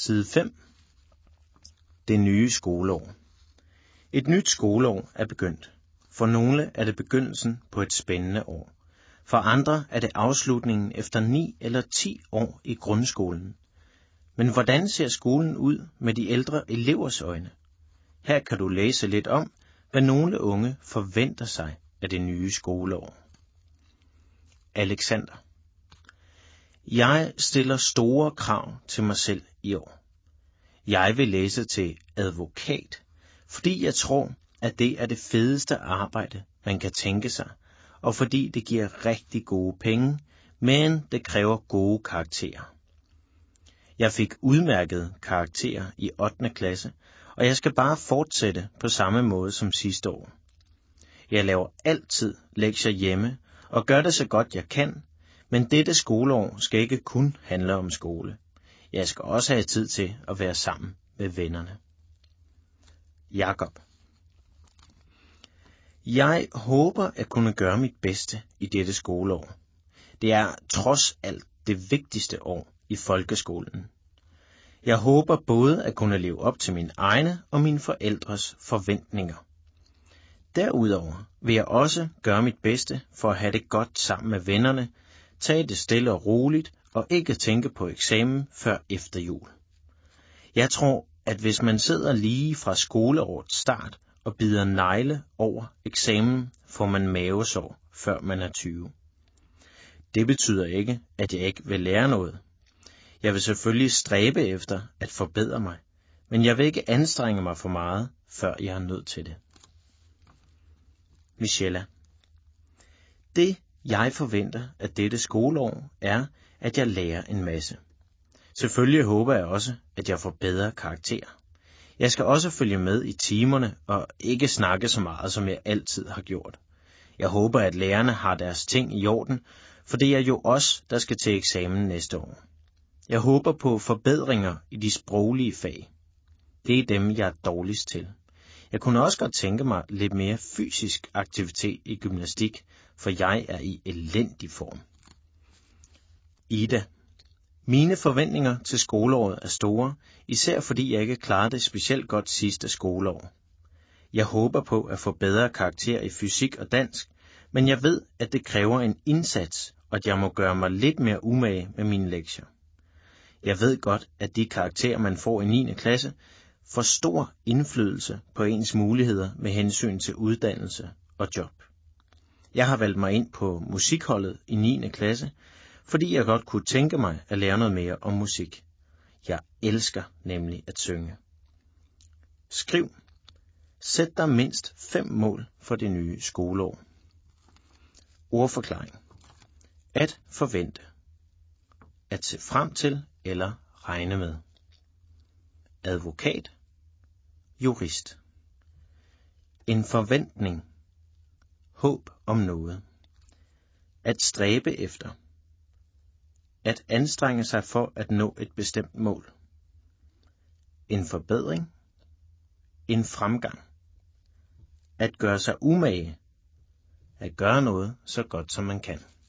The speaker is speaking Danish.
Side 5. Det nye skoleår. Et nyt skoleår er begyndt. For nogle er det begyndelsen på et spændende år. For andre er det afslutningen efter 9 eller 10 år i grundskolen. Men hvordan ser skolen ud med de ældre elevers øjne? Her kan du læse lidt om, hvad nogle unge forventer sig af det nye skoleår. Alexander. Jeg stiller store krav til mig selv i år. Jeg vil læse til advokat, fordi jeg tror, at det er det fedeste arbejde, man kan tænke sig, og fordi det giver rigtig gode penge, men det kræver gode karakterer. Jeg fik udmærket karakterer i 8. klasse, og jeg skal bare fortsætte på samme måde som sidste år. Jeg laver altid lektier hjemme og gør det så godt jeg kan, men dette skoleår skal ikke kun handle om skole. Jeg skal også have tid til at være sammen med vennerne. Jakob. Jeg håber at kunne gøre mit bedste i dette skoleår. Det er trods alt det vigtigste år i folkeskolen. Jeg håber både at kunne leve op til mine egne og mine forældres forventninger. Derudover vil jeg også gøre mit bedste for at have det godt sammen med vennerne, tage det stille og roligt og ikke tænke på eksamen før efter jul. Jeg tror, at hvis man sidder lige fra skoleårets start og bider negle over eksamen, får man mavesår, før man er 20. Det betyder ikke, at jeg ikke vil lære noget. Jeg vil selvfølgelig stræbe efter at forbedre mig, men jeg vil ikke anstrenge mig for meget, før jeg er nødt til det. Michella. Det, jeg forventer af dette skoleår, er, at jeg lærer en masse. Selvfølgelig håber jeg også, at jeg får bedre karakterer. Jeg skal også følge med i timerne og ikke snakke så meget, som jeg altid har gjort. Jeg håber, at lærerne har deres ting i orden, for det er jo os, der skal til eksamen næste år. Jeg håber på forbedringer i de sproglige fag. Det er dem, jeg er dårligst til. Jeg kunne også godt tænke mig lidt mere fysisk aktivitet i gymnastik, for jeg er i elendig form. Ida. Mine forventninger til skoleåret er store, især fordi jeg ikke klarede det specielt godt sidste skoleår. Jeg håber på at få bedre karakterer i fysik og dansk, men jeg ved, at det kræver en indsats, og at jeg må gøre mig lidt mere umage med mine lektier. Jeg ved godt, at de karakterer, man får i 9. klasse, får stor indflydelse på ens muligheder med hensyn til uddannelse og job. Jeg har valgt mig ind på musikholdet i 9. klasse, fordi jeg godt kunne tænke mig at lære noget mere om musik. Jeg elsker nemlig at synge. Skriv. Sæt dig mindst 5 mål for det nye skoleår. Ordforklaring. At forvente. At se frem til eller regne med. Advokat. Jurist. En forventning. Håb om noget. At stræbe efter. At anstrenge sig for at nå et bestemt mål. En forbedring. En fremgang. At gøre sig umage. At gøre noget så godt som man kan.